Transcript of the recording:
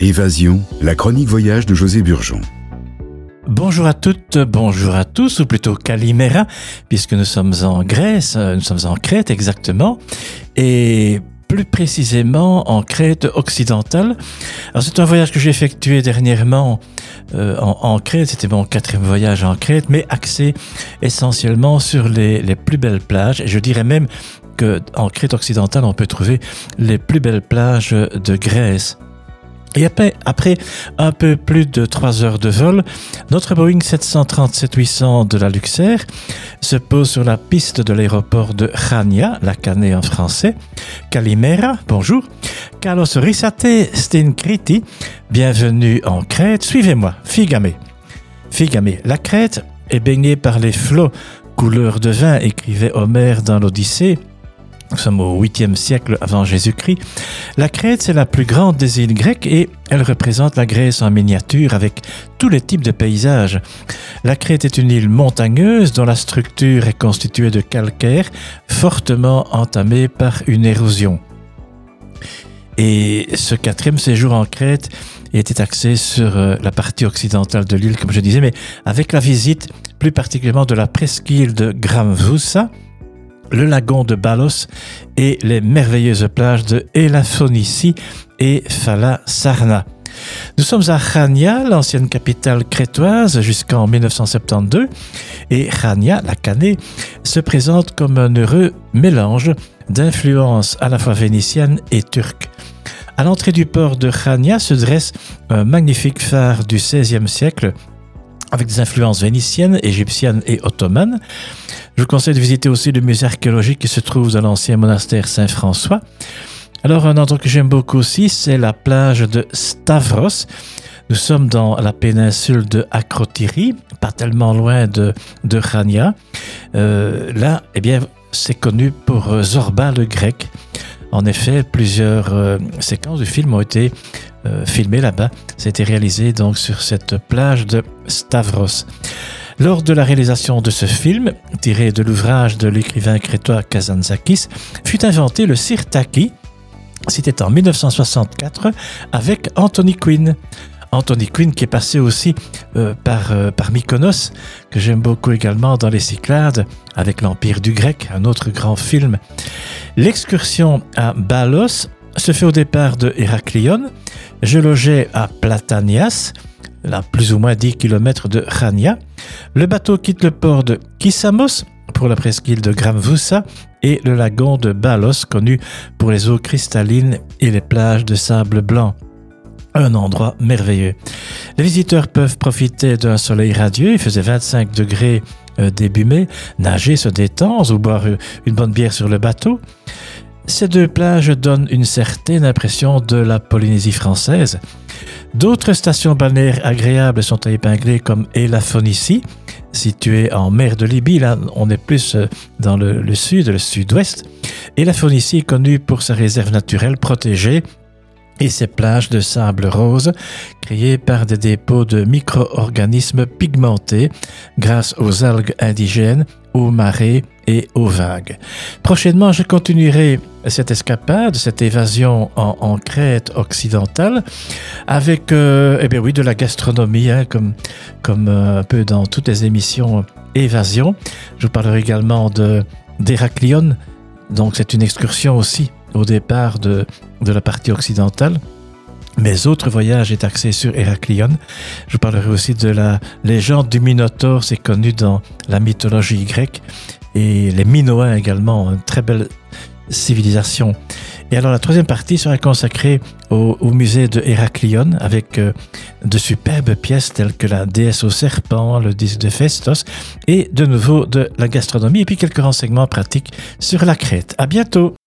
Évasion, la chronique voyage de José Burgeon. Bonjour à toutes, bonjour à tous, ou plutôt Kalimera, puisque nous sommes en Grèce, nous sommes en Crète exactement, et plus précisément en Crète occidentale. Alors c'est un voyage que j'ai effectué dernièrement en Crète, c'était mon 4e voyage en Crète, mais axé essentiellement sur les plus belles plages, et je dirais même qu'en Crète occidentale on peut trouver les plus belles plages de Grèce. Et après un peu plus de 3 heures de vol, notre Boeing 737-800 de la Luxair se pose sur la piste de l'aéroport de Chania, la Canée en français. Kalimera, bonjour. Kalos Risate Stinkriti, bienvenue en Crète. Suivez-moi, Figame. La Crète est baignée par les flots couleur de vin, écrivait Homère dans l'Odyssée. Nous sommes au 8e siècle avant Jésus-Christ. La Crète, c'est la plus grande des îles grecques et elle représente la Grèce en miniature avec tous les types de paysages. La Crète est une île montagneuse dont la structure est constituée de calcaire fortement entamé par une érosion. Et ce 4e séjour en Crète était axé sur la partie occidentale de l'île, comme je disais, mais avec la visite plus particulièrement de la presqu'île de Gramvoussa, le lagon de Balos et les merveilleuses plages de Elafonissi et Phala-Sarna. Nous sommes à Chania, l'ancienne capitale crétoise, jusqu'en 1972, et Chania, la Canée, se présente comme un heureux mélange d'influences à la fois vénitiennes et turques. À l'entrée du port de Chania se dresse un magnifique phare du XVIe siècle, avec des influences vénitiennes, égyptiennes et ottomanes. Je vous conseille de visiter aussi le musée archéologique qui se trouve dans l'ancien monastère Saint-François. Alors, un endroit que j'aime beaucoup aussi, c'est la plage de Stavros. Nous sommes dans la péninsule de Akrotiri, pas tellement loin de Chania. Là, eh bien, c'est connu pour Zorba le grec. En effet, plusieurs séquences du film ont été filmées là-bas. C'était réalisé donc sur cette plage de Stavros. Lors de la réalisation de ce film, tiré de l'ouvrage de l'écrivain crétois Kazantzakis, fut inventé le sirtaki. C'était en 1964 avec Anthony Quinn. Anthony Quinn qui est passé aussi par Mykonos, que j'aime beaucoup également dans les Cyclades, avec l'Empire du Grec, un autre grand film. L'excursion à Balos se fait au départ de Héraklion. Je logeais à Platanias, à plus ou moins 10 km de Chania. Le bateau quitte le port de Kissamos pour la presqu'île de Gramvoussa et le lagon de Balos, connu pour les eaux cristallines et les plages de sable blanc. Un endroit merveilleux. Les visiteurs peuvent profiter d'un soleil radieux, il faisait 25 degrés début mai, nager, se détendre ou boire une bonne bière sur le bateau. Ces 2 plages donnent une certaine impression de la Polynésie française. D'autres stations balnéaires agréables sont à épingler comme Elafonissi, située en mer de Libye. Là, on est plus dans le sud, le sud-ouest. Elafonissi est connue pour sa réserve naturelle protégée et ses plages de sable rose créées par des dépôts de micro-organismes pigmentés grâce aux algues indigènes, aux marées et aux vagues. Prochainement, je continuerai cette escapade, cette évasion en Crète occidentale avec de la gastronomie, comme un peu dans toutes les émissions évasion. Je vous parlerai également d'Héraklion, donc c'est une excursion aussi au départ de la partie occidentale. Mes autres voyages est axé sur Héraklion. Je vous parlerai aussi de la légende du Minotaure, c'est connu dans la mythologie grecque, et les Minoens également, une très belle civilisation. Et alors la 3e partie sera consacrée au musée de Héraklion avec de superbes pièces telles que la déesse au serpent, le disque de Phaistos et de nouveau de la gastronomie et puis quelques renseignements pratiques sur la Crète. À bientôt!